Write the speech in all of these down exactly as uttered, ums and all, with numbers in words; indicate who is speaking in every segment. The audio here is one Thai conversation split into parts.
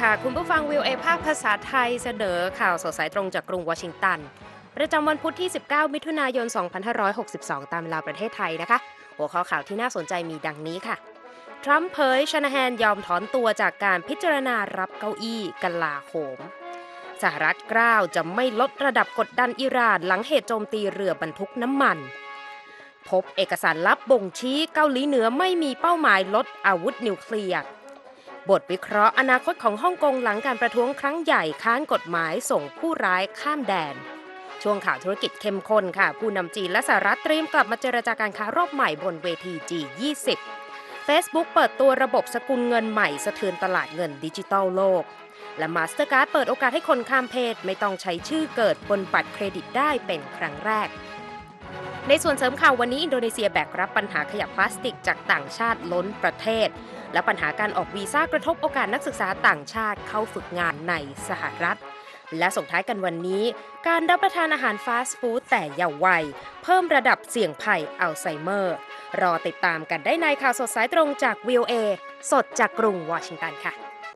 Speaker 1: ค่ะคุณผู้ฟัง วี โอ เอ ภาคภาษาไทยเสนอข่าวสดสายตรงจากกรุงวอชิงตันประจำวันพุธที่สิบเก้ามิถุนายนสองพันห้าร้อยหกสิบสองตามเวลาประเทศไทยนะคะหัวข้อข่าวที่น่าสนใจมีดังนี้ค่ะทรัมป์เผยชนาแฮนยอมถอนตัวจากการพิจารณารับเก้าอี้กลาโหมสหรัฐกล้าวจะไม่ลดระดับกดดันอิหร่านหลังเหตุโจมตีเรือบรรทุกน้ำมันพบเอกสารลับบ่งชี้เกาหลีเหนือไม่มีเป้าหมายลดอาวุธนิวเคลียร์บทวิเคราะห์อนาคตของฮ่องกงหลังการประท้วงครั้งใหญ่ค้านกฎหมายส่งผู้ร้ายข้ามแดนช่วงข่าวธุรกิจเข้มข้นค่ะผู้นำจีนและสหรัฐเตรียมกลับมาเจรจาการค้ารอบใหม่บนเวที จี ยี่สิบ Facebook เปิดตัวระบบสกุลเงินใหม่สะเทือนตลาดเงินดิจิทัลโลกและ Mastercard เปิดโอกาสให้คนข้ามเพศไม่ต้องใช้ชื่อเกิดบนบัตรเครดิตได้เป็นครั้งแรกในส่วนเสริมข่าววันนี้อินโดนีเซียแบกรับปัญหาขยะพลาสติกจากต่างชาติล้นประเทศและปัญหาการออกวีซ่ากระทบโอกาสนักศึกษาต่างชาติเข้าฝึกงานในสหรัฐและส่งท้ายกันวันนี้การรับประทานอาหารฟาสต์ฟู้ดแต่เยาว์วัยเพิ่มระดับเสี่ยงภัยอัลไซเมอร์รอติดตามกันได้ในข่าวสดสายตรงจาก วี โอ เอ สดจากกรุงวอชิงตันค่ะ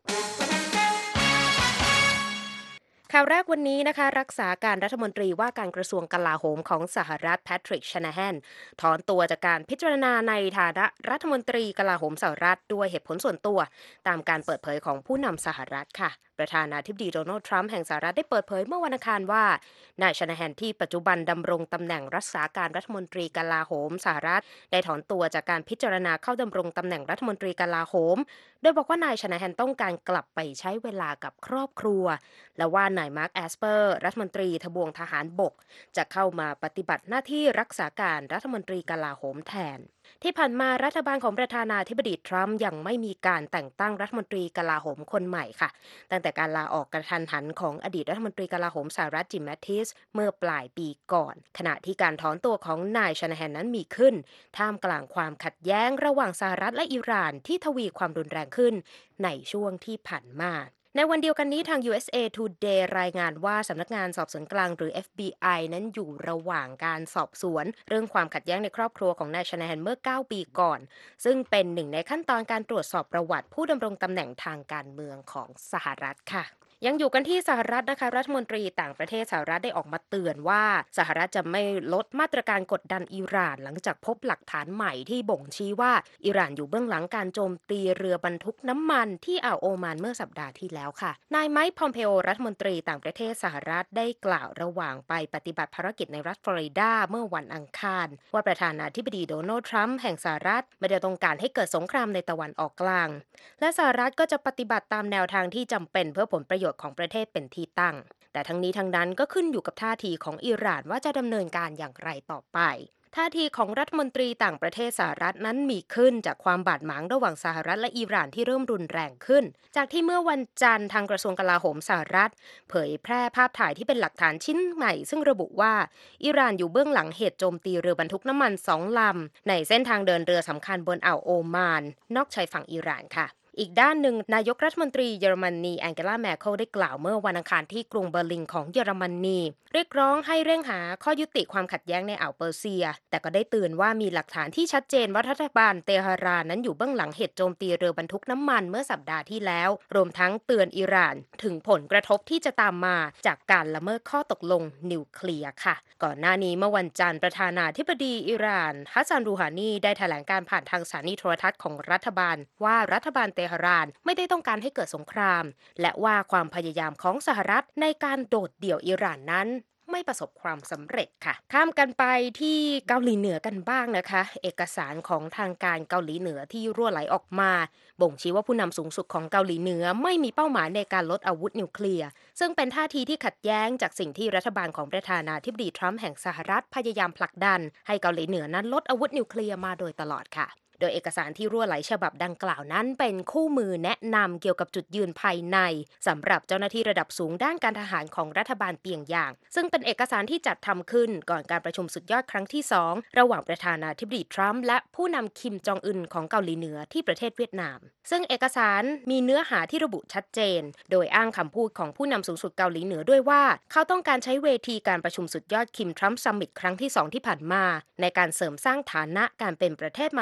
Speaker 1: ข่าวแรกวันนี้นะคะรักษาการรัฐมนตรีว่าการกระทรวงกลาโหมของสหรัฐแพทริก ชานาแฮนถอนตัวจากการพิจารณาในฐานะรัฐมนตรีกลาโหมสหรัฐด้วยเหตุผลส่วนตัวตามการเปิดเผยของผู้นำสหรัฐค่ะประธานาธิบดีโดนัลด์ทรัมป์แห่งสหรัฐได้เปิดเผยเมื่อวันอังคารว่านายชานาแฮนที่ปัจจุบันดำรงตำแหน่งรักษาการรัฐมนตรีกลาโหมสหรัฐได้ถอนตัวจากการพิจารณาเข้าดำรงตำแหน่งรัฐมนตรีกลาโหมโดยบอกว่านายชานาแฮนต้องการกลับไปใช้เวลากับครอบครัวและว่านายมาร์คแอสเปอร์รัฐมนตรีทบวงทหารบกจะเข้ามาปฏิบัติหน้าที่รักษาการรัฐมนตรีกลาโหมแทนที่ผ่านมารัฐบาลของประธานาธิบดีทรัมป์ยังไม่มีการแต่งตั้งรัฐมนตรีกลาโหมคนใหม่ค่ะตั้งแต่การลาออกกระทันหันของอดีตรัฐมนตรีกลาโหมสหรัฐจิมแมททิสเมื่อปลายปีก่อนขณะที่การถอนตัวของนายชานาแฮนนั้นมีขึ้นท่ามกลางความขัดแย้งระหว่างสหรัฐและอิหร่านที่ทวีความรุนแรงขึ้นในช่วงที่ผ่านมาในวันเดียวกันนี้ทาง ยู เอส เอ Today รายงานว่าสำนักงานสอบสวนกลางหรือ เอฟ บี ไอ นั้นอยู่ระหว่างการสอบสวนเรื่องความขัดแย้งในครอบครัวของนายชานาแฮนเมื่อเก้าปีก่อนซึ่งเป็นหนึ่งในขั้นตอนการตรวจสอบประวัติผู้ดำรงตำแหน่งทางการเมืองของสหรัฐค่ะยังอยู่กันที่สหรัฐนะคะรัฐมนตรีต่างประเทศสหรัฐได้ออกมาเตือนว่าสหรัฐจะไม่ลดมาตรการกดดันอิหร่านหลังจากพบหลักฐานใหม่ที่บ่งชี้ว่าอิหร่านอยู่เบื้องหลังการโจมตีเรือบรรทุกน้ำมันที่อ่าวโอมานเมื่อสัปดาห์ที่แล้วค่ะนายไมค์ พอมเพโอรัฐมนตรีต่างประเทศสหรัฐได้กล่าวระหว่างไปปฏิบัติภารกิจในรัฐฟลอริดาเมื่อวันอังคารว่าประธานาธิบดีโดนัลด์ทรัมป์แห่งสหรัฐไม่ได้ต้องการให้เกิดสงครามในตะวันออกกลางและสหรัฐก็จะปฏิบัติตามแนวทางที่จำเป็นเพื่อผลประโยชน์ของประเทศเป็นที่ตั้งแต่ทั้งนี้ทั้งนั้นก็ขึ้นอยู่กับท่าทีของอิหร่านว่าจะดำเนินการอย่างไรต่อไปท่าทีของรัฐมนตรีต่างประเทศสหรัฐนั้นมีขึ้นจากความบาดหมางระหว่างสหรัฐและอิหร่านที่เริ่มรุนแรงขึ้นจากที่เมื่อวันจันทร์ทางกระทรวงกลาโหมสหรัฐเผยแพร่ภาพถ่ายที่เป็นหลักฐานชิ้นใหม่ซึ่งระบุว่าอิหร่านอยู่เบื้องหลังเหตุโจมตีเรือบรรทุกน้ำมันสองลำในเส้นทางเดินเรือสำคัญบนอ่าวโอมานนอกชายฝั่งอิหร่านค่ะอีกด้านหนึ่งนายกรัฐมนตรีเยอรมนีแองเกลาแมร์เคิลได้กล่าวเมื่อวันอังคารที่กรุงเบอร์ลินของเยอรมนีเรียกร้องให้เร่งหาข้อยุติความขัดแย้งในอ่าวเปอร์เซียแต่ก็ได้เตือนว่ามีหลักฐานที่ชัดเจนว่ารัฐบาลเตหะรานนั้นอยู่เบื้องหลังเหตุโจมตีเรือบรรทุกน้ำมันเมื่อสัปดาห์ที่แล้วรวมทั้งเตือนอิหร่านถึงผลกระทบที่จะตามมาจากการละเมิดข้อตกลงนิวเคลียร์ค่ะก่อนหน้านี้เมื่อวันจันทร์ประธานาธิบดีอิหร่านฮัสซัน รูฮานีได้แถลงการผ่านทางสถานีโทรทัศน์ของรัฐบาลว่ารัฐบาลเตหะรานไม่ได้ต้องการให้เกิดสงครามและว่าความพยายามของสหรัฐในการโดดเดี่ยวอิหร่านนั้นไม่ประสบความสำเร็จค่ะข้ามกันไปที่เกาหลีเหนือกันบ้างนะคะเอกสารของทางการเกาหลีเหนือที่รั่วไหลออกมาบ่งชี้ว่าผู้นำสูงสุดของเกาหลีเหนือไม่มีเป้าหมายในการลดอาวุธนิวเคลียร์ซึ่งเป็นท่าทีที่ขัดแย้งจากสิ่งที่รัฐบาลของประธานาธิบดีทรัมป์แห่งสหรัฐพยายามผลักดันให้เกาหลีเหนือนั้นลดอาวุธนิวเคลียร์มาโดยตลอดค่ะโดยเอกสารที่รั่วไหลฉบับดังกล่าวนั้นเป็นคู่มือแนะนำเกี่ยวกับจุดยืนภายในสำหรับเจ้าหน้าที่ระดับสูงด้านการทหารของรัฐบาลเปียงยางซึ่งเป็นเอกสารที่จัดทำขึ้นก่อนการประชุมสุดยอดครั้งที่สองระหว่างประธานาธิบดีทรัมป์และผู้นำคิมจองอึนของเกาหลีเหนือที่ประเทศเวียดนามซึ่งเอกสารมีเนื้อหาที่ระบุชัดเจนโดยอ้างคำพูดของผู้นำสูงสุดเกาหลีเหนือด้วยว่าเขาต้องการใช้เวทีการประชุมสุดยอดคิมทรัมป์ซัมมิตครั้งที่สองที่ผ่านมาในการเสริมสร้างฐานะการเป็นประเทศมหาอำนาจ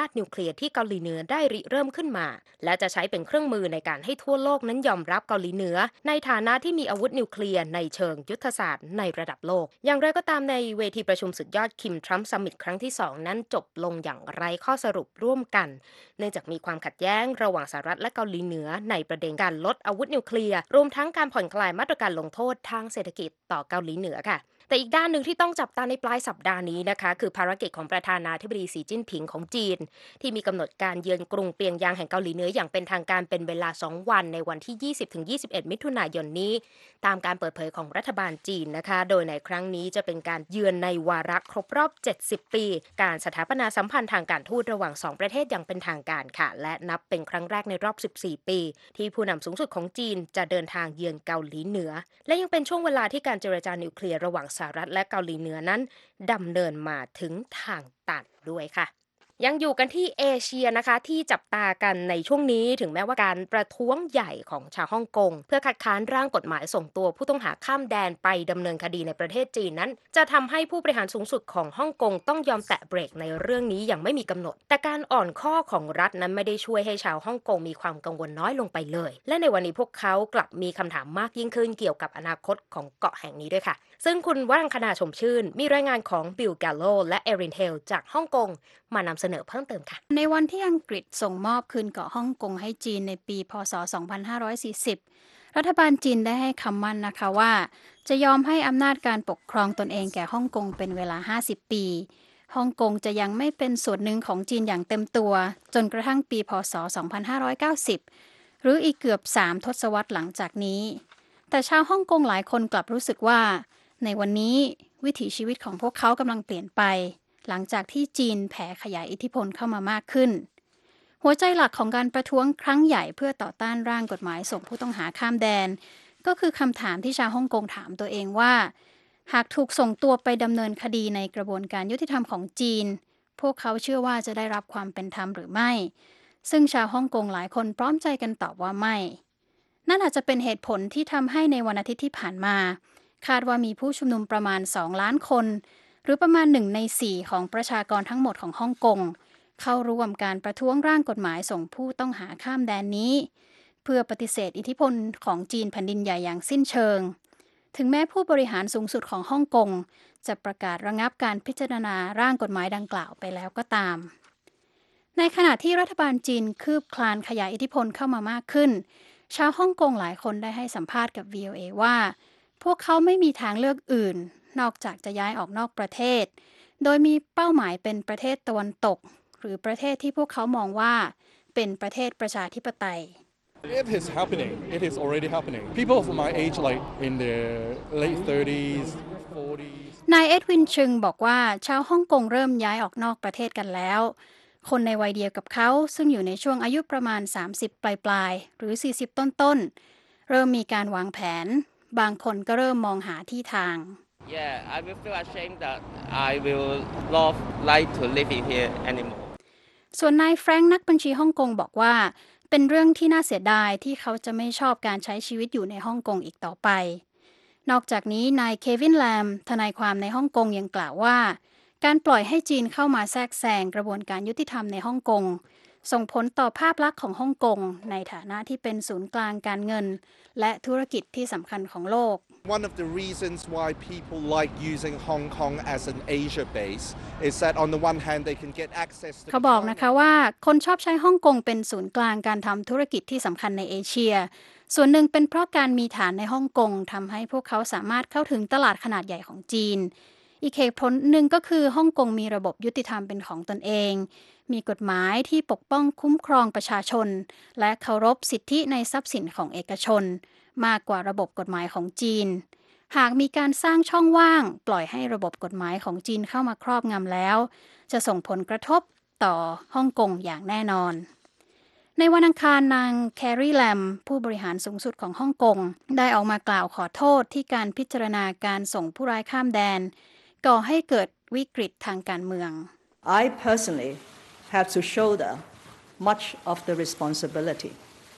Speaker 1: นาจนิวเคลียร์ที่เกาหลีเหนือได้ริเริ่มขึ้นมาและจะใช้เป็นเครื่องมือในการให้ทั่วโลกนั้นยอมรับเกาหลีเหนือในฐานะที่มีอาวุธนิวเคลียร์ในเชิงยุทธศาสตร์ในระดับโลกอย่างไรก็ตามในเวทีประชุมสุดยอดคิมทรัมป์ซัมมิตครั้งที่สองนั้นจบลงอย่างไร้ข้อสรุปร่วมกันเนื่องจากมีความขัดแย้งระหว่างสหรัฐและเกาหลีเหนือในประเด็นการลดอาวุธนิวเคลียร์รวมทั้งการผ่อนคลายมาตรการลงโทษทางเศรษฐกิจต่อเกาหลีเหนือค่ะแต่อีกด้านหนึ่งที่ต้องจับตาในปลายสัปดาห์นี้นะคะคือภารกิจของประธานาธิบดีสีจิ้นผิงของจีนที่มีกำหนดการเยือนกรุงเปียงยางแห่งเกาหลีเหนืออย่างเป็นทางการเป็นเวลาสองวันในวันที่ ยี่สิบถึงยี่สิบเอ็ด มิถุนายนนี้ตามการเปิดเผยของรัฐบาลจีนนะคะโดยในครั้งนี้จะเป็นการเยือนในวาระครบรอบเจ็ดสิบปีการสถาปนาสัมพันธ์ทางการทูตระหว่างสองประเทศอย่างเป็นทางการค่ะและนับเป็นครั้งแรกในรอบสิบสี่ปีที่ผู้นำสูงสุดของจีนจะเดินทางเยือนเกาหลีเหนือและยังเป็นช่วงเวลาที่การเจรจานิวเคลียร์ระหว่างสหรัฐและเกาหลีเหนือนั้นดำเนินมาถึงทางตันด้วยค่ะยังอยู่กันที่เอเชียนะคะที่จับตากันในช่วงนี้ถึงแม้ว่าการประท้วงใหญ่ของชาวฮ่องกงเพื่อคัดค้านร่างกฎหมายส่งตัวผู้ต้องหาข้ามแดนไปดำเนินคดีในประเทศจีนนั้นจะทำให้ผู้บริหารสูงสุดของฮ่องกงต้องยอมแตะเบรกในเรื่องนี้อย่างไม่มีกำหนดแต่การอ่อนข้อของรัฐนั้นไม่ได้ช่วยให้ชาวฮ่องกงมีความกังวลน้อยลงไปเลยและในวันนี้พวกเขากลับมีคำถามมากยิ่งขึ้นเกี่ยวกับอนาคตของเกาะแห่งนี้ด้วยค่ะซึ่งคุณวรังคณาชมชื่นมีรายงานของบิลแกลโลและเอรินเฮลจากฮ่องกงมานำเสนอเพิ่มเติมค่ะ
Speaker 2: ในวันที่อังกฤษส่งมอบคืนเกาะฮ่องกงให้จีนในปีพ.ศ. สองพันห้าร้อยสี่สิบรัฐบาลจีนได้ให้คำมั่นนะคะว่าจะยอมให้อำนาจการปกครองตนเองแก่ฮ่องกงเป็นเวลาห้าสิบปีฮ่องกงจะยังไม่เป็นส่วนหนึ่งของจีนอย่างเต็มตัวจนกระทั่งปีพ.ศ. สองพันห้าร้อยเก้าสิบหรืออีกเกือบสามทศวรรษหลังจากนี้แต่ชาวฮ่องกงหลายคนกลับรู้สึกว่าในวันนี้วิถีชีวิตของพวกเขากำลังเปลี่ยนไปหลังจากที่จีนแผ่ขยายอิทธิพลเข้ามามากขึ้นหัวใจหลักของการประท้วงครั้งใหญ่เพื่อต่อต้านร่างกฎหมายส่งผู้ต้องหาข้ามแดนก็คือคำถามที่ชาวฮ่องกงถามตัวเองว่าหากถูกส่งตัวไปดำเนินคดีในกระบวนการยุติธรรมของจีนพวกเขาเชื่อว่าจะได้รับความเป็นธรรมหรือไม่ซึ่งชาวฮ่องกงหลายคนพร้อมใจกันตอบว่าไม่นั่นอาจจะเป็นเหตุผลที่ทำให้ในวันอาทิตย์ที่ผ่านมาคาดว่ามีผู้ชุมนุมประมาณสองล้านคนหรือประมาณหนึ่งในสี่ของประชากรทั้งหมดของฮ่องกงเข้าร่วมการประท้วงร่างกฎหมายส่งผู้ต้องหาข้ามแดนนี้เพื่อปฏิเสธอิทธิพลของจีนแผ่นดินใหญ่อย่างสิ้นเชิงถึงแม้ผู้บริหารสูงสุดของฮ่องกงจะประกาศระงับการพิจารณาร่างกฎหมายดังกล่าวไปแล้วก็ตามในขณะที่รัฐบาลจีนคืบคลานขยายอิทธิพลเข้ามามากขึ้นชาวฮ่องกงหลายคนได้ให้สัมภาษณ์กับ วี โอ เอ ว่าพวกเขาไม่มีทางเลือกอื่นนอกจากจะย้ายออกนอกประเทศโดยมีเป้าหมายเป็นประเทศตะวันตกหรือประเทศที่พวกเขามองว่าเป็นประเทศประชาธิปไตย
Speaker 3: It is happening. It is already happening. People of my age, like in their late thirties, forties.
Speaker 2: นายเอ็ดวินชึงบอกว่าชาวฮ่องกงเริ่มย้ายออกนอกประเทศกันแล้วคนในวัยเดียวกับเขาซึ่งอยู่ในช่วงอายุประมาณสามสิบปลายๆหรือสี่สิบต้นๆเริ่มมีการวางแผนบางคนก็เริ่มมองหาที่ทาง
Speaker 4: Yeah, I will feel ashamed that I will not like to live in here anymore.
Speaker 2: ส่วนนายแฟรงค์นักบัญชีฮ่องกงบอกว่าเป็นเรื่องที่น่าเสียดายที่เขาจะไม่ชอบการใช้ชีวิตอยู่ในฮ่องกงอีกต่อไปนอกจากนี้นายเควินแลมทนายความในฮ่องกงยังกล่าวว่าการปล่อยให้จีนเข้ามาแทรกแซงกระบวนการยุติธรรมในฮ่องกงส่งผลต่อภาพลักษณ์ของฮ่องกงในฐานะที่เป็นศูนย์กลางการเงินและธุรกิจที่สำคัญของโลก
Speaker 5: One of the reasons why people like using Hong Kong as an Asia base is that on the one hand they can get access to
Speaker 2: เขาบอกนะคะว่าคนชอบใช้ฮ่องกงเป็นศูนย์กลางการทำธุรกิจที่สำคัญในเอเชียส่วนหนึ่งเป็นเพราะการมีฐานในฮ่องกงทำให้พวกเขาสามารถเข้าถึงตลาดขนาดใหญ่ของจีนอีกเหตุผลหนึ่งก็คือฮ่องกงมีระบบยุติธรรมเป็นของตนเองมีกฎหมายที่ปกป้องคุ้มครองประชาชนและเคารพสิทธิในทรัพย์สินของเอกชนมากกว่าระบบกฎหมายของจีนหากมีการสร้างช่องว่างปล่อยให้ระบบกฎหมายของจีนเข้ามาครอบงำแล้วจะส่งผลกระทบต่อฮ่องกงอย่างแน่นอนในวันอังคารนางแครีแลมผู้บริหารสูงสุดของฮ่องกงได้ออกมากล่าวขอโทษที่การพิจารณาการส่งผู้ร้ายข้ามแดนก่อให้เกิดวิกฤตทางการเมือง
Speaker 6: I personally have to shoulder much of the responsibility.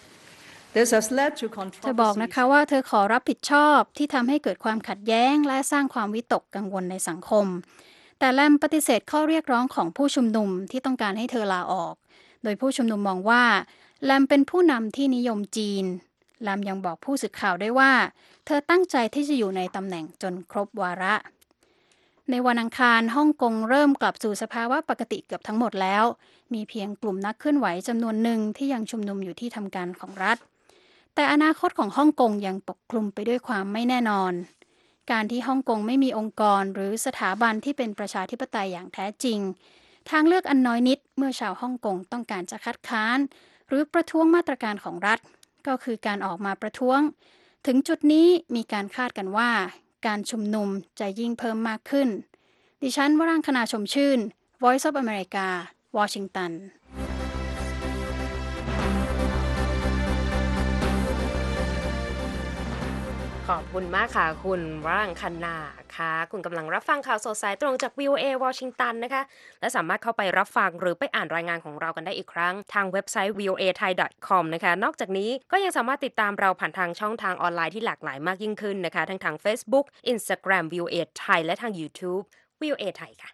Speaker 6: This has led to
Speaker 2: เธอบอกนะคะว่าเธอขอรับผิดชอบที่ทำให้เกิดความขัดแย้งและสร้างความวิตกกังวลในสังคมแต่แลมปฏิเสธข้อเรียกร้องของผู้ชุมนุมที่ต้องการให้เธอลาออกโดยผู้ชุมนุมมองว่าแลมเป็นผู้นำที่นิยมจีนแลมยังบอกผู้สื่อข่าวได้ว่าเธอตั้งใจที่จะอยู่ในตำแหน่งจนครบวาระในวันอังคารฮ่องกงเริ่มกลับสู่สภาวะปกติเกือบทั้งหมดแล้วมีเพียงกลุ่มนักเคลื่อนไหวจำนวนหนึ่งที่ยังชุมนุมอยู่ที่ทำการของรัฐแต่อนาคตของฮ่องกงยังปกคลุมไปด้วยความไม่แน่นอนการที่ฮ่องกงไม่มีองค์กรหรือสถาบันที่เป็นประชาธิปไตยอย่างแท้จริงทางเลือกอันน้อยนิดเมื่อชาวฮ่องกงต้องการจะคัดค้านหรือประท้วงมาตรการของรัฐก็คือการออกมาประท้วงถึงจุดนี้มีการคาดกันว่าการชุมนุมจะยิ่งเพิ่มมากขึ้นดิฉันวรังคณาชมชื่น Voice of America วอชิงตัน
Speaker 1: ขอบคุณมากค่ะคุณวรังคณาค่ะคุณกำลังรับฟังข่าวสดสายตรงจาก วี โอ เอ วอชิงตันนะคะและสามารถเข้าไปรับฟังหรือไปอ่านรายงานของเรากันได้อีกครั้งทางเว็บไซต์ วี โอ เอ ไทย ดอท คอม นะคะนอกจากนี้ก็ยังสามารถติดตามเราผ่านทางช่องทางออนไลน์ที่หลากหลายมากยิ่งขึ้นนะคะทั้งทาง Facebook Instagram วี โอ เอ ไทยและทาง YouTube วี โอ เอ ไทยค่ะ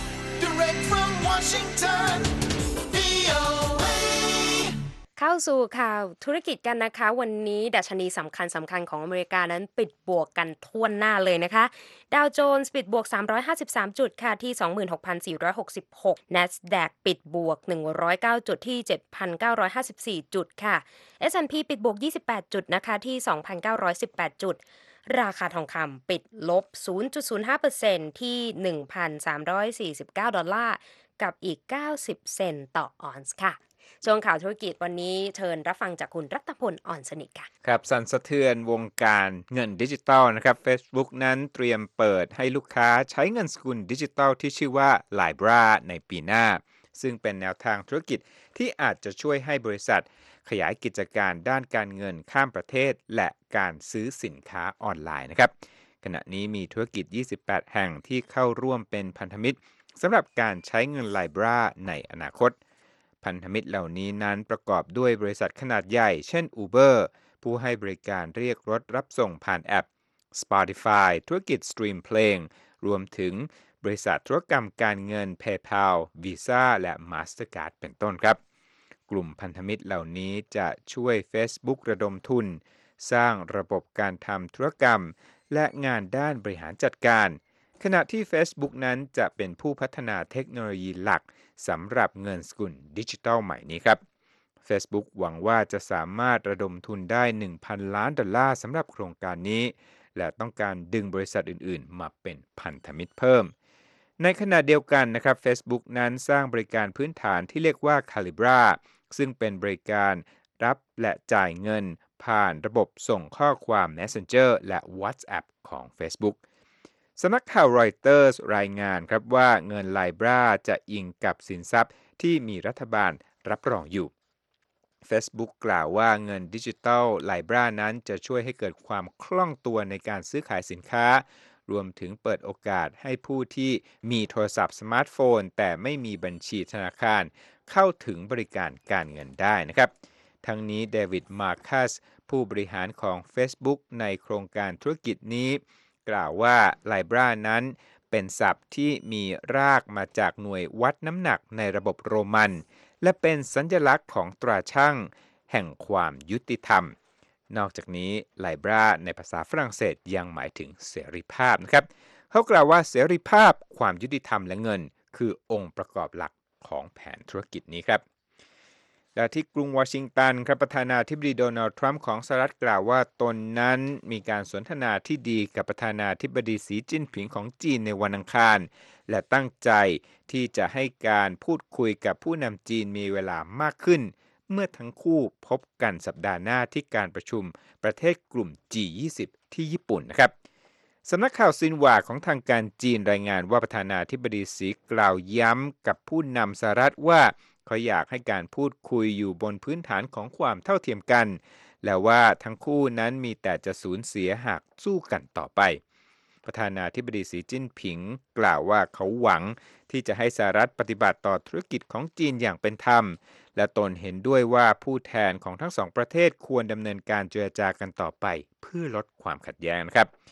Speaker 7: Direct from Washington วี โอ เอ
Speaker 1: เข้าสู่ข่าวธุรกิจกันนะคะวันนี้ดัชนีสำคัญสำคัญของอเมริกานั้นปิดบวกกันทั่วหน้าเลยนะคะดาวโจนส์ปิดบวกสามร้อยห้าสิบสามจุดค่ะที่ สองหมื่นหกพันสี่ร้อยหกสิบหก NASDAQ ปิดบวกหนึ่งร้อยเก้าจุดที่ เจ็ดพันเก้าร้อยห้าสิบสี่จุดค่ะ เอส แอนด์ พี ปิดบวกยี่สิบแปดจุดนะคะที่ สองพันเก้าร้อยสิบแปดจุดราคาทองคำปิดลบ ศูนย์จุดศูนย์ห้าเปอร์เซ็นต์ ที่ หนึ่งพันสามร้อยสี่สิบเก้าดอลลาร์กับอีกเก้าสิบเซนต์ต่อออนซ์ค่ะช่วงข่าวธุรกิจวันนี้เชิญรับฟังจากคุณรัตพลอ่อนสนิทค่ะ
Speaker 8: ครับสั่นสะเทือนวงการเงินดิจิทัลนะครับ Facebook นั้นเตรียมเปิดให้ลูกค้าใช้เงินสกุลดิจิทัลที่ชื่อว่า Libra ในปีหน้าซึ่งเป็นแนวทางธุรกิจที่อาจจะช่วยให้บริษัทขยายกิจการด้านการเงินข้ามประเทศและการซื้อสินค้าออนไลน์นะครับขณะนี้มีธุรกิจยี่สิบแปดแห่งที่เข้าร่วมเป็นพันธมิตรสำหรับการใช้เงิน Libra ในอนาคตพันธมิตรเหล่านี้นั้นประกอบด้วยบริษัทขนาดใหญ่เช่น Uber ผู้ให้บริการเรียกรถรับส่งผ่านแอป Spotify ธุรกิจสตรีมเพลงรวมถึงบริษัทธุรกรรมการเงิน PayPal Visa และ Mastercard เป็นต้นครับกลุ่มพันธมิตรเหล่านี้จะช่วย Facebook ระดมทุนสร้างระบบการทำธุรกรรมและงานด้านบริหารจัดการขณะที่ Facebook นั้นจะเป็นผู้พัฒนาเทคโนโลยีหลักสำหรับเงินสกุลดิจิทัลใหม่นี้ครับ Facebook หวังว่าจะสามารถระดมทุนได้ หนึ่งพัน ล้านดอลลาร์สำหรับโครงการนี้และต้องการดึงบริษัทอื่นๆมาเป็นพันธมิตรเพิ่มในขณะเดียวกันนะครับ Facebook นั้นสร้างบริการพื้นฐานที่เรียกว่า Calibra ซึ่งเป็นบริการรับและจ่ายเงินผ่านระบบส่งข้อความ Messenger และ WhatsApp ของ Facebookสำนักข่าว Reuters รายงานครับว่าเงิน Libra จะอิงกับสินทรัพย์ที่มีรัฐบาลรับรองอยู่ Facebook กล่าวว่าเงินดิจิทัล Libra นั้นจะช่วยให้เกิดความคล่องตัวในการซื้อขายสินค้ารวมถึงเปิดโอกาสให้ผู้ที่มีโทรศัพท์สมาร์ทโฟนแต่ไม่มีบัญชีธนาคารเข้าถึงบริการการเงินได้นะครับทั้งนี้เดวิดมาร์คัสผู้บริหารของ Facebook ในโครงการธุรกิจนี้กล่าวว่า Libra นั้นเป็นศัพท์ที่มีรากมาจากหน่วยวัดน้ำหนักในระบบโรมันและเป็นสัญลักษณ์ของตราชั่งแห่งความยุติธรรมนอกจากนี้ Libra ในภาษาฝรั่งเศสยังหมายถึงเสรีภาพนะครับเขากล่าวว่าเสรีภาพความยุติธรรมและเงินคือองค์ประกอบหลักของแผนธุรกิจนี้ครับและที่กรุงวอชิงตันครับประธานาธิบดีโดนัลด์ทรัมป์ของสหรัฐกล่าวว่าตนนั้นมีการสนทนาที่ดีกับประธานาธิบดีสีจิ้นผิงของจีนในวันอังคารและตั้งใจที่จะให้การพูดคุยกับผู้นำจีนมีเวลามากขึ้นเมื่อทั้งคู่พบกันสัปดาห์หน้าที่การประชุมประเทศกลุ่ม จี ยี่สิบ ที่ญี่ปุ่นนะครับสำนักข่าวซินหวาของทางการจีนรายงานว่าประธานาธิบดีสีกล่าวย้ำกับผู้นำสหรัฐว่าเขาอยากให้การพูดคุยอยู่บนพื้นฐานของความเท่าเทียมกันและว่าทั้งคู่นั้นมีแต่จะสูญเสียหากสู้กันต่อไปประธานาธิบดีสีจิ้นผิงกล่าวว่าเขาหวังที่จะให้สหรัฐปฏิบัติต่อธุรกิจของจีนอย่างเป็นธรรมและตนเห็นด้วยว่าผู้แทนของทั้งสองประเทศควรดำเนินการเจรจากันต่อไปเพื่อลดความขัดแย้งนะครับ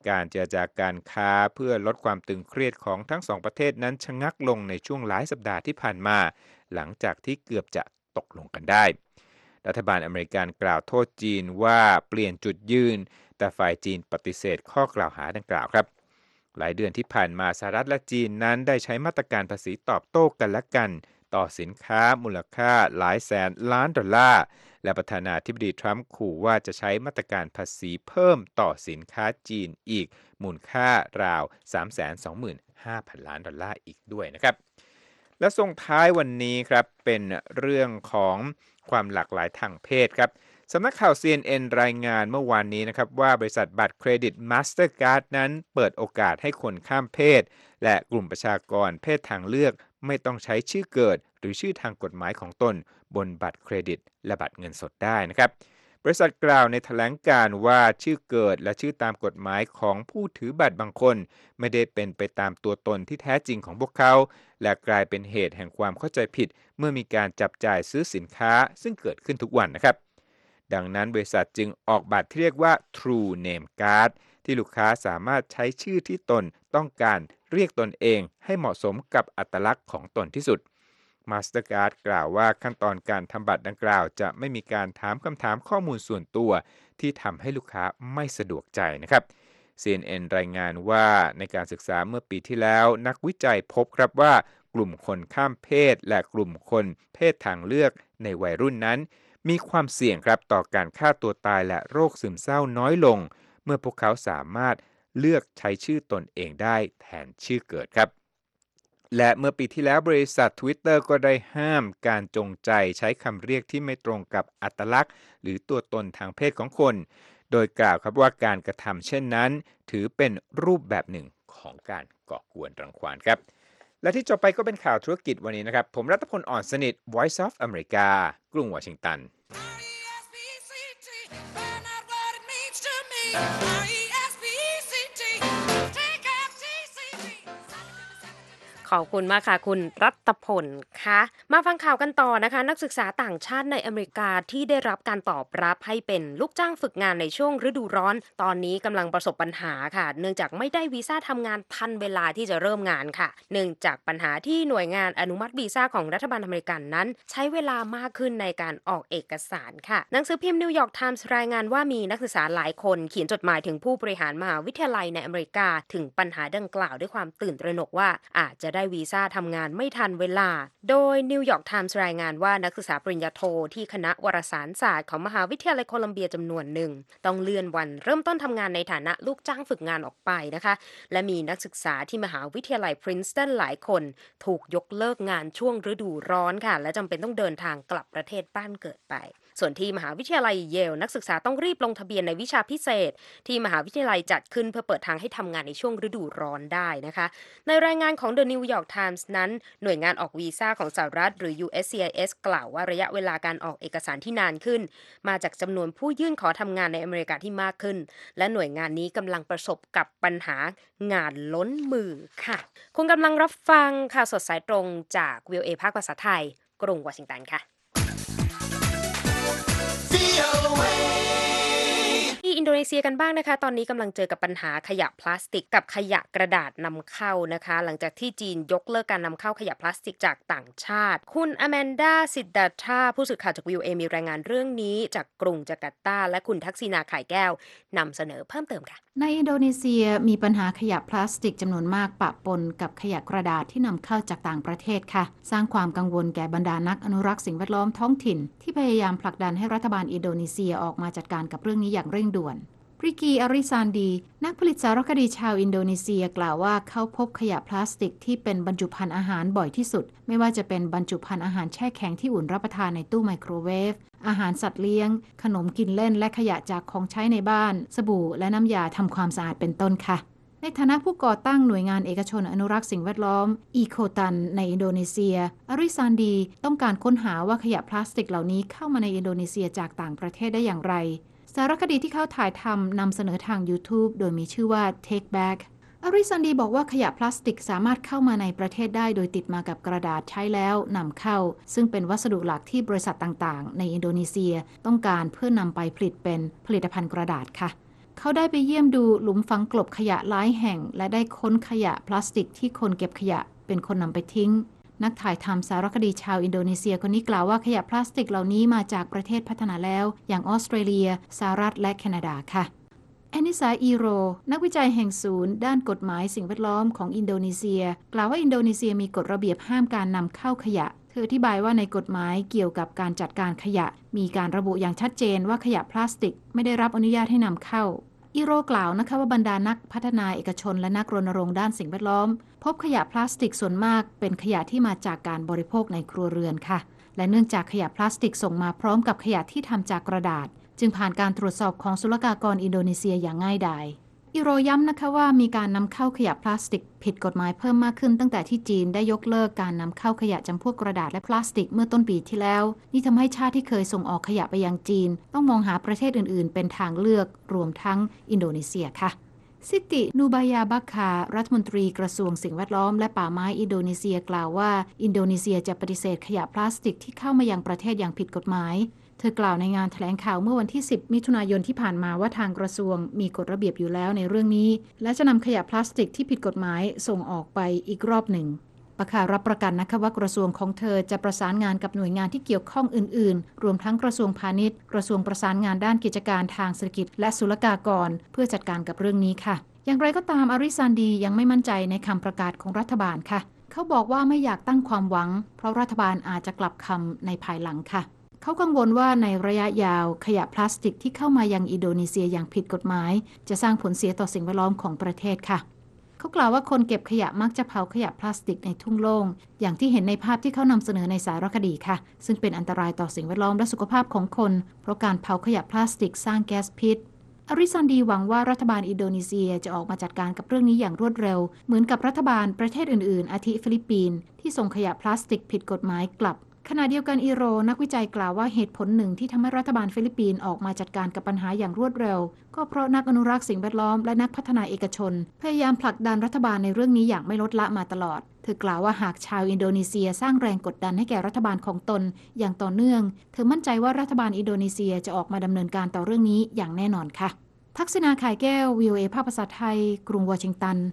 Speaker 8: การเจรจาการค้าเพื่อลดความตึงเครียดของทั้งสองประเทศนั้นชะงักลงในช่วงหลายสัปดาห์ที่ผ่านมาหลังจากที่เกือบจะตกลงกันได้รัฐบาลอเมริกันกล่าวโทษจีนว่าเปลี่ยนจุดยืนแต่ฝ่ายจีนปฏิเสธข้อกล่าวหาดังกล่าวครับหลายเดือนที่ผ่านมาสหรัฐและจีนนั้นได้ใช้มาตรการภาษีตอบโต้กันและกันต่อสินค้ามูลค่าหลายแสนล้านดอลลาร์และประธานาธิบดีทรัมป์ขู่ว่าจะใช้มาตรการภาษีเพิ่มต่อสินค้าจีนอีกมูลค่าราว สามแสนสองหมื่นห้าพัน ล้านดอลลาร์อีกด้วยนะครับและส่งท้ายวันนี้ครับเป็นเรื่องของความหลากหลายทางเพศครับสำนักข่าว ซี เอ็น เอ็น รายงานเมื่อวานนี้นะครับว่าบริษัทบัตรเครดิต Mastercard นั้นเปิดโอกาสให้คนข้ามเพศและกลุ่มประชากรเพศทางเลือกไม่ต้องใช้ชื่อเกิดหรือชื่อทางกฎหมายของตนบนบัตรเครดิตและบัตรเงินสดได้นะครับบริษัทกล่าวในแถลงการณ์ว่าชื่อเกิดและชื่อตามกฎหมายของผู้ถือบัตรบางคนไม่ได้เป็นไปตามตัวตนที่แท้จริงของพวกเขาและกลายเป็นเหตุแห่งความเข้าใจผิดเมื่อมีการจับจ่ายซื้อสินค้าซึ่งเกิดขึ้นทุกวันนะครับดังนั้นบริษัทจึงออกบัตรที่เรียกว่า True Name Card ที่ลูกค้าสามารถใช้ชื่อที่ตนต้องการเรียกตนเองให้เหมาะสมกับอัตลักษณ์ของตนที่สุด Mastercard กล่าวว่าขั้นตอนการทำบัตรดังกล่าวจะไม่มีการถามคำถามข้อมูลส่วนตัวที่ทำให้ลูกค้าไม่สะดวกใจนะครับ ซี เอ็น เอ็น รายงานว่าในการศึกษาเมื่อปีที่แล้วนักวิจัยพบครับว่ากลุ่มคนข้ามเพศและกลุ่มคนเพศทางเลือกในวัยรุ่นนั้นมีความเสี่ยงครับต่อการฆ่าตัวตายและโรคซึมเศร้าน้อยลงเมื่อพวกเขาสามารถเลือกใช้ชื่อตนเองได้แทนชื่อเกิดครับและเมื่อปีที่แล้วบริษัท Twitter ก็ได้ห้ามการจงใจใช้คำเรียกที่ไม่ตรงกับอัตลักษณ์หรือตัวตนทางเพศของคนโดยกล่าวครับว่าการกระทำเช่นนั้นถือเป็นรูปแบบหนึ่งของการก่อกวนรังควานครับและที่จบไปก็เป็นข่าวธุรกิจวันนี้นะครับผมรัตพลอ่อนสนิท Voice of America กรุงวอชิงตัน
Speaker 1: ขอบคุณมากค่ะคุณรัตพลค่ะมาฟังข่าวกันต่อนะคะนักศึกษาต่างชาติในอเมริกาที่ได้รับการตอบรับให้เป็นลูกจ้างฝึกงานในช่วงฤดูร้อนตอนนี้กำลังประสบปัญหาค่ะเนื่องจากไม่ได้วีซ่าทำงานทันเวลาที่จะเริ่มงานค่ะเนื่องจากปัญหาที่หน่วยงานอนุมัติวีซ่าของรัฐบาลอเมริกันนั้นใช้เวลามากขึ้นในการออกเอกสารค่ะหนังสือพิมพ์นิวยอร์กไทมส์รายงานว่ามีนักศึกษาหลายคนเขียนจดหมายถึงผู้บริหารมหาวิทยาลัยในอเมริกาถึงปัญหาดังกล่าวด้วยความตื่นตระหนกว่าอาจจะได้วีซ่าทำงานไม่ทันเวลาโดยนิวยอร์กไทมส์รายงานว่านักศึกษาปริญญาโทที่คณะวารสารศาสตร์ของมหาวิทยาลัยโคลัมเบียจำนวนหนึ่งต้องเลื่อนวันเริ่มต้นทำงานในฐานะลูกจ้างฝึกงานออกไปนะคะและมีนักศึกษาที่มหาวิทยาลัยพรินสตันหลายคนถูกยกเลิกงานช่วงฤดูร้อนค่ะและจำเป็นต้องเดินทางกลับประเทศบ้านเกิดไปส่วนที่มหาวิทยาลัยเยลนักศึกษาต้องรีบลงทะเบียนในวิชาพิเศษที่มหาวิทยาลัยจัดขึ้นเพื่อเปิดทางให้ทำงานในช่วงฤดูร้อนได้นะคะในรายงานของ The New York Times นั้นหน่วยงานออกวีซ่าของสหรัฐหรือ ยู เอส ซี ไอ เอส กล่าวว่าระยะเวลาการออกเอกสารที่นานขึ้นมาจากจำนวนผู้ยื่นขอทำงานในอเมริกาที่มากขึ้นและหน่วยงานนี้กำลังประสบกับปัญหางานล้นมือค่ะคุณกำลังรับฟังข่าวสดสายตรงจาก วี โอ เอ ภาคภาษาไทยกรุงวอชิงตันค่ะที่อินโดนีเซียกันบ้างนะคะตอนนี้กำลังเจอกับปัญหาขยะพลาสติกกับขยะกระดาษนำเข้านะคะหลังจากที่จีนยกเลิกการนำเข้าขยะพลาสติกจากต่างชาติคุณอแมนดาสิดดาธาผู้สื่อข่าวจาก วี โอ เอ มีรายงานเรื่องนี้จากกรุงจาการ์ตาและคุณทักษิณาข่ายแก้วนำเสนอเพิ่มเติมค่ะ
Speaker 9: ในอินโดนีเซียมีปัญหาขยะพลาสติกจำนวนมากปะปนกับขยะกระดาษที่นำเข้าจากต่างประเทศค่ะสร้างความกังวลแก่บรรดานักอนุรักษ์สิ่งแวดล้อมท้องถิ่นที่พยายามผลักดันให้รัฐบาลอินโดนีเซียออกมาจัดการกับเรื่องนี้อย่างเร่งด่วนริกีอาริซานดีนักผลิตสารคดีชาวอินโดนีเซียกล่าวว่าเขาพบขยะพลาสติกที่เป็นบรรจุภัณฑ์อาหารบ่อยที่สุดไม่ว่าจะเป็นบรรจุภัณฑ์อาหารแช่แข็งที่อุ่นรับประทานในตู้ไมโครเวฟอาหารสัตว์เลี้ยงขนมกินเล่นและขยะจากของใช้ในบ้านสบู่และน้ำยาทำความสะอาดเป็นต้นค่ะในฐานะผู้ก่อตั้งหน่วยงานเอกชนอนุรักษ์สิ่งแวดล้อมอีโคตันในอินโดนีเซียอาริซานดีต้องการค้นหาว่าขยะพลาสติกเหล่านี้เข้ามาในอินโดนีเซียจากต่างประเทศได้อย่างไรสารคดีที่เขาถ่ายทำนำเสนอทาง YouTube โดยมีชื่อว่า Take Back อาริซันดีบอกว่าขยะพลาสติกสามารถเข้ามาในประเทศได้โดยติดมากับกระดาษใช้แล้วนำเข้าซึ่งเป็นวัสดุหลักที่บริษัทต่างๆในอินโดนีเซียต้องการเพื่อนำไปผลิตเป็นผลิตภัณฑ์กระดาษค่ะเขเขาได้ไปเยี่ยมดูหลุมฝังกลบขยะหลายแห่งและได้ค้นขยะพลาสติกที่คนเก็บขยะเป็นคนนำไปทิ้งนักถ่ายทำสารคดีชาวอินโดนีเซียคนนี้กล่าวว่าขยะพลาสติกเหล่านี้มาจากประเทศพัฒนาแล้วอย่างออสเตรเลียสหรัฐและแคนาดาค่ะแอนิสาอีโรนักวิจัยแห่งศูนย์ด้านกฎหมายสิ่งแวดล้อมของอินโดนีเซียกล่าวว่าอินโดนีเซียมีกฎระเบียบห้ามการนำเข้าขยะเธออธิบายว่าในกฎหมายเกี่ยวกับการจัดการขยะมีการระบุอย่างชัดเจนว่าขยะพลาสติกไม่ได้รับอนุญาตให้นำเข้าอีโรกล่าวนะคะว่าบรรดานักพัฒนาเอกชนและนักรณรงค์ด้านสิ่งแวดล้อมพบขยะพลาสติกส่วนมากเป็นขยะที่มาจากการบริโภคในครัวเรือนค่ะและเนื่องจากขยะพลาสติกส่งมาพร้อมกับขยะที่ทำจากกระดาษจึงผ่านการตรวจสอบของศุลกากรอินโดนีเซียอย่างง่ายดายอิโรย้ำนะคะว่ามีการนำเข้าขยะพลาสติกผิดกฎหมายเพิ่มมากขึ้นตั้งแต่ที่จีนได้ยกเลิกการนำเข้าขยะจำพวกกระดาษและพลาสติกเมื่อต้นปีที่แล้วนี่ทำให้ชาติที่เคยส่งออกขยะไปยังจีนต้องมองหาประเทศอื่นๆเป็นทางเลือกรวมทั้งอินโดนีเซียค่ะซิตินูบายาบักคารัฐมนตรีกระทรวงสิ่งแวดล้อมและป่าไม้อินโดนีเซียกล่าวว่าอินโดนีเซียจะปฏิเสธขยะพลาสติกที่เข้ามายังประเทศอย่างผิดกฎหมายเธอกล่าวในงานแถลงข่าวเมื่อวันที่สิบมิถุนายนที่ผ่านมาว่าทางกระทรวงมีกฎระเบียบอยู่แล้วในเรื่องนี้และจะนำขยะพลาสติกที่ผิดกฎหมายส่งออกไปอีกรอบหนึ่งปะคารับประกันนะคะว่ากระทรวงของเธอจะประสานงานกับหน่วยงานที่เกี่ยวข้องอื่นๆรวมทั้งกระทรวงพาณิชย์กระทรวงประสานงานด้านกิจการทางเศรษฐกิจและศุลกากรเพื่อจัดการกับเรื่องนี้ค่ะอย่างไรก็ตามอาริซานดียังไม่มั่นใจในคำประกาศของรัฐบาลค่ะเขาบอกว่าไม่อยากตั้งความหวังเพราะรัฐบาลอาจจะกลับคำในภายหลังค่ะเขากังวลว่าในระยะยาวขยะพลาสติกที่เข้ามายังอินโดนีเซียอย่างผิดกฎหมายจะสร้างผลเสียต่อสิ่งแวดล้อมของประเทศค่ะเขากล่าวว่าคนเก็บขยะมักจะเผาขยะพลาสติกในทุ่งโล่งอย่างที่เห็นในภาพที่เขานำเสนอในสารคดีค่ะซึ่งเป็นอันตรายต่อสิ่งแวดล้อมและสุขภาพของคนเพราะการเผาขยะพลาสติกสร้างแก๊สพิษอาริซันดีหวังว่ารัฐบาลอินโดนีเซียจะออกมาจัดการกับเรื่องนี้อย่างรวดเร็วเหมือนกับรัฐบาลประเทศอื่นๆอาทิฟิลิปปินส์ที่ส่งขยะพลาสติกผิดกฎหมายกลับขณะเดียวกันอีโรนักวิจัยกล่าวว่าเหตุผลหนึ่งที่ทำให้รัฐบาลฟิลิปปินส์ออกมาจัดการกับปัญหาอย่างรวดเร็วก็เพราะนักอนุรักษ์สิ่งแวดล้อมและนักพัฒนาเอกชนพยายามผลักดันรัฐบาลในเรื่องนี้อย่างไม่ลดละมาตลอดเธอกล่าวว่าหากชาวอินโดนีเซียสร้างแรงกดดันให้แก่รัฐบาลของตนอย่างต่อเนื่องเธอมั่นใจว่ารัฐบาลอินโดนีเซียจะออกมาดำเนินการต่อเรื่องนี้อย่างแน่นอนค่ะทักษิณาข่ายแก้ว วี โอ เอ ภาคภาษาไทยกรุงวอชิงตัน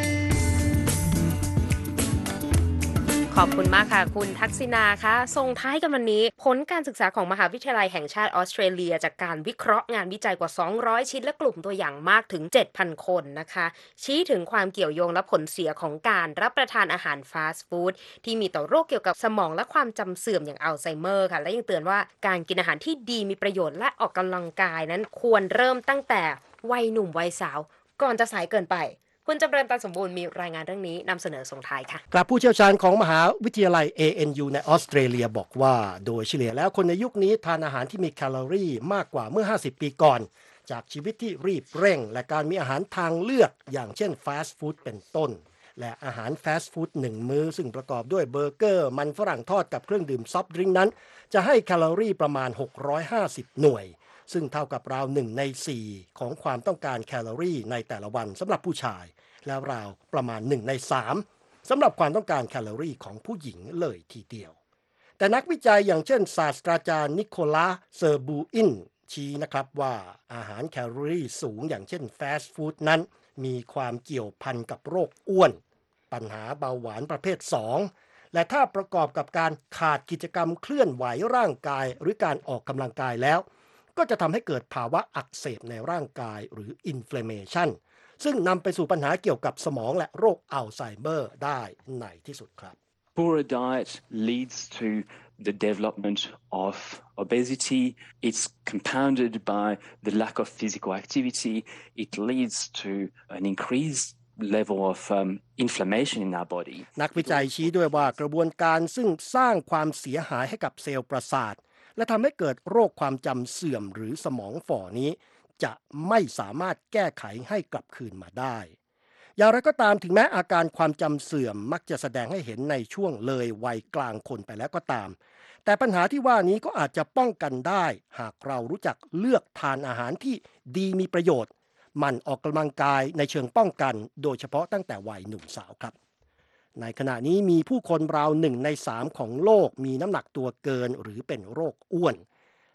Speaker 1: ขอบคุณมากค่ะคุณทักษิณาคะส่งท้ายกันวันนี้ผลการศึกษาของมหาวิทยาลัยแห่งชาติออสเตรเลียจากการวิเคราะห์งานวิจัยกว่าสองร้อยชิ้นและกลุ่มตัวอย่างมากถึง เจ็ดพัน คนนะคะชี้ถึงความเกี่ยวโยงและผลเสียของการรับประทานอาหารฟาสต์ฟู้ดที่มีต่อโรคเกี่ยวกับสมองและความจำเสื่อมอย่างอัลไซเมอร์ค่ะและยังเตือนว่าการกินอาหารที่ดีมีประโยชน์และออกกำลังกายนั้นควรเริ่มตั้งแต่วัยหนุ่มวัยสาวก่อนจะสายเกินไปคุณจำเริญตันสมบูรณ์มีรายงานเรื่องนี้นำเสนอส่งท้ายค่ะ
Speaker 10: กลับผู้เชี่ยวชาญของมหาวิทยาลัย เอ เอ็น ยู ในออสเตรเลียบอกว่าโดยเฉลี่ยแล้วคนในยุคนี้ทานอาหารที่มีแคลอรี่มากกว่าเมื่อห้าสิบปีก่อนจากชีวิตที่รีบเร่งและการมีอาหารทางเลือกอย่างเช่นฟาสต์ฟู้ดเป็นต้นและอาหารฟาสต์ฟู้ดหนึ่งมื้อซึ่งประกอบด้วยเบอร์เกอร์มันฝรั่งทอดกับเครื่องดื่มซอฟต์ดริงก์นั้นจะให้แคลอรี่ประมาณหกร้อยห้าสิบหน่วยซึ่งเท่ากับราวหนึ่งในสี่ของความต้องการแคลอรี่ในแต่ละวันสำหรับผู้ชายแล้วราวประมาณหนึ่งในสามสำหรับความต้องการแคลอรี่ของผู้หญิงเลยทีเดียวแต่นักวิจัยอย่างเช่นศาสตราจารย์นิโคลัสเซอร์บูอินชี้นะครับว่าอาหารแคลอรี่สูงอย่างเช่นฟาสต์ฟู้ดนั้นมีความเกี่ยวพันกับโรคอ้วนปัญหาเบาหวานประเภทสองและถ้าประกอบกับการขาดกิจกรรมเคลื่อนไหวร่างกายหรือการออกกำลังกายแล้วก็จะทำให้เกิดภาวะอักเสบในร่างกายหรือ inflammationซึ่งนำไปสู่ปัญหาเกี่ยวกับสมองและโรคอัลไซเมอร์ได้ในที่สุดครับ
Speaker 11: Poor diet leads to the development of obesity. It's compounded by the lack of physical activity. It leads to an increased level of um, inflammation in our body.
Speaker 10: นักวิจัยชี้ด้วยว่ากระบวนการซึ่งสร้างความเสียหายให้กับเซลล์ประสาทและทำให้เกิดโรคความจำเสื่อมหรือสมองฝ่อนี้จะไม่สามารถแก้ไขให้กลับคืนมาได้อย่างไรก็ตามถึงแม้อาการความจำเสื่อมมักจะแสดงให้เห็นในช่วงเลยวัยกลางคนไปแล้วก็ตามแต่ปัญหาที่ว่านี้ก็อาจจะป้องกันได้หากเรารู้จักเลือกทานอาหารที่ดีมีประโยชน์หมั่นออกกำลังกายในเชิงป้องกันโดยเฉพาะตั้งแต่วัยหนุ่มสาวครับในขณะนี้มีผู้คนราวหนึ่งในสามของโลกมีน้ำหนักตัวเกินหรือเป็นโรคอ้วน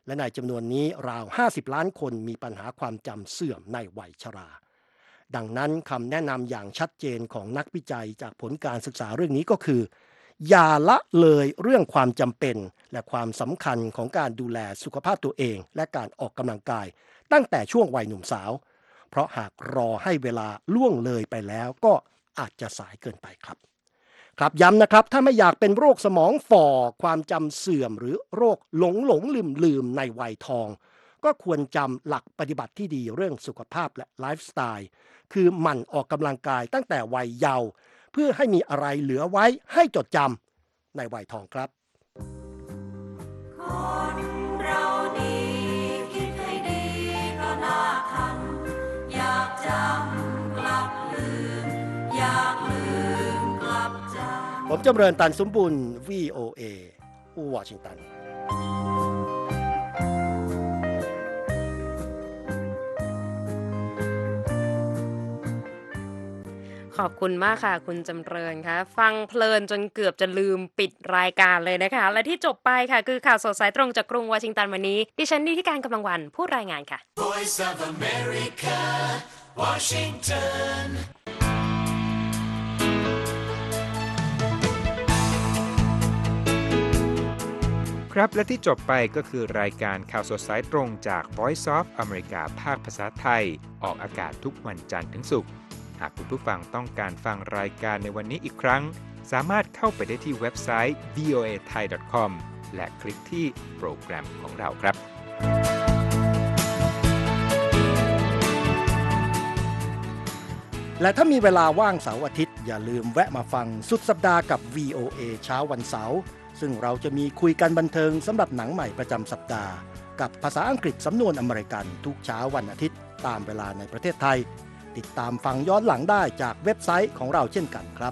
Speaker 10: และในจำนวนนี้ราวห้าสิบล้านคนมีปัญหาความจำเสื่อมในวัยชราดังนั้นคำแนะนำอย่างชัดเจนของนักวิจัยจากผลการศึกษาเรื่องนี้ก็คืออย่าละเลยเรื่องความจำเป็นและความสำคัญของการดูแลสุขภาพตัวเองและการออกกำลังกายตั้งแต่ช่วงวัยหนุ่มสาวเพราะหากรอให้เวลาล่วงเลยไปแล้วก็อาจจะสายเกินไปครับครับย้ำนะครับถ้าไม่อยากเป็นโรคสมองฝ่อความจำเสื่อมหรือโรคหลงหลงลืมลืมในวัยทองก็ควรจำหลักปฏิบัติที่ดีเรื่องสุขภาพและไลฟ์สไตล์คือหมั่นออกกำลังกายตั้งแต่วัยเยาว์เพื่อให้มีอะไรเหลือไว้ให้จดจำในวัยทองครับ
Speaker 12: คนเราดีคิดให้ดีก็น่าทำอยากจำกลับลืมอยากลืมกลับจำ
Speaker 10: ผมจำเริญตันสมบุญ วี โอ เอ วอชิงตัน
Speaker 1: ขอบคุณมากค่ะคุณจำเริญค่ะฟังเพลินจนเกือบจะลืมปิดรายการเลยนะคะและที่จบไปค่ะคือข่าวสดสายตรงจากกรุงวอชิงตันวันนี้ดิฉันนิติการกำลังวันผู้รายงานค่ะ
Speaker 7: Voice of America Washington
Speaker 8: ครับและที่จบไปก็คือรายการข่าวสดสายตรงจาก Voice of America ภาคภาษาไทยออกอากาศทุกวันจันทร์ถึงศุกร์หากคุณผู้ฟังต้องการฟังรายการในวันนี้อีกครั้งสามารถเข้าไปได้ที่เว็บไซต์ วี โอ เอ ไทย ดอท คอม และคลิกที่โปรแกรมของเราครับ
Speaker 10: และถ้ามีเวลาว่างเสาร์อาทิตย์อย่าลืมแวะมาฟังสุดสัปดาห์กับ วี โอ เอ เช้าวันเสาร์ซึ่งเราจะมีคุยกันบันเทิงสำหรับหนังใหม่ประจำสัปดาห์กับภาษาอังกฤษสำนวนอเมริกันทุกเช้าวันอาทิตย์ตามเวลาในประเทศไทยติดตามฟังย้อนหลังได้จากเว็บไซต์ของเราเช่นกันครับ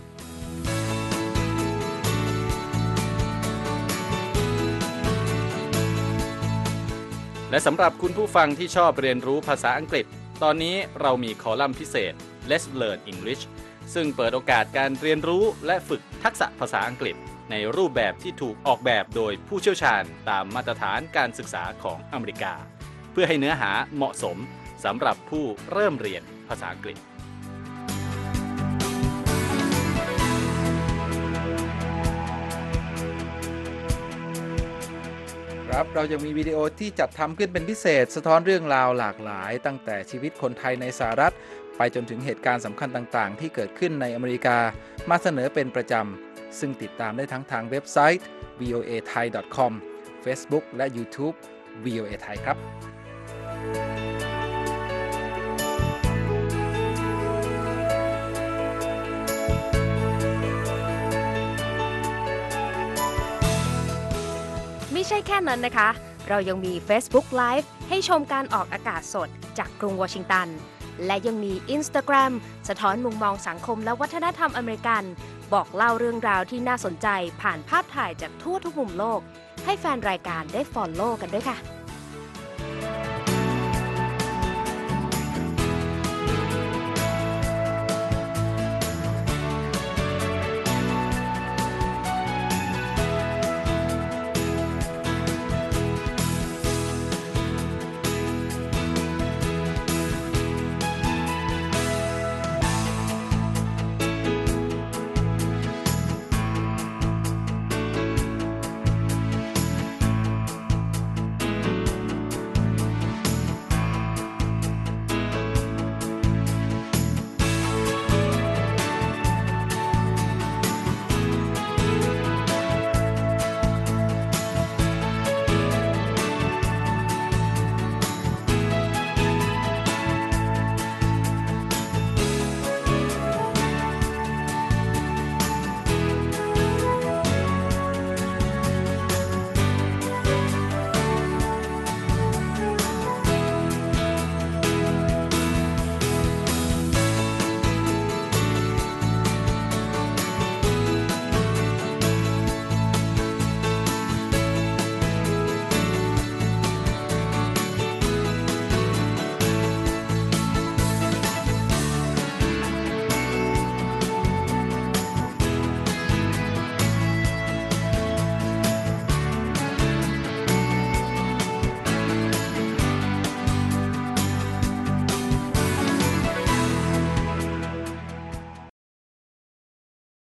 Speaker 13: และสำหรับคุณผู้ฟังที่ชอบเรียนรู้ภาษาอังกฤษตอนนี้เรามีคอลัมน์พิเศษ Let's Learn English ซึ่งเปิดโอกาสการเรียนรู้และฝึกทักษะภาษาอังกฤษในรูปแบบที่ถูกออกแบบโดยผู้เชี่ยวชาญตามมาตรฐานการศึกษาของอเมริกาเพื่อให้เนื้อหาเหมาะสมสำหรับผู้เริ่มเรียนภาษาอังกฤษ
Speaker 14: ครับเรายังมีวิดีโอที่จัดทำขึ้นเป็นพิเศษสะท้อนเรื่องราวหลากหลายตั้งแต่ชีวิตคนไทยในสหรัฐไปจนถึงเหตุการณ์สำคัญต่างๆที่เกิดขึ้นในอเมริกามาเสนอเป็นประจำซึ่งติดตามได้ทั้งทางเว็บไซต์ วี โอ เอ ไทย ดอท คอม Facebook และ YouTube วี โอ เอ ไทยครับ
Speaker 1: ไม่ใช่แค่นั้นนะคะเรายังมี Facebook Live ให้ชมการออกอากาศสดจากกรุงวอชิงตันและยังมี Instagram สะท้อนมุมมองสังคมและวัฒนธรรมอเมริกันบอกเล่าเรื่องราวที่น่าสนใจผ่านภาพถ่ายจากทั่วทุกมุมโลกให้แฟนรายการได้ follow กันด้วยค่ะ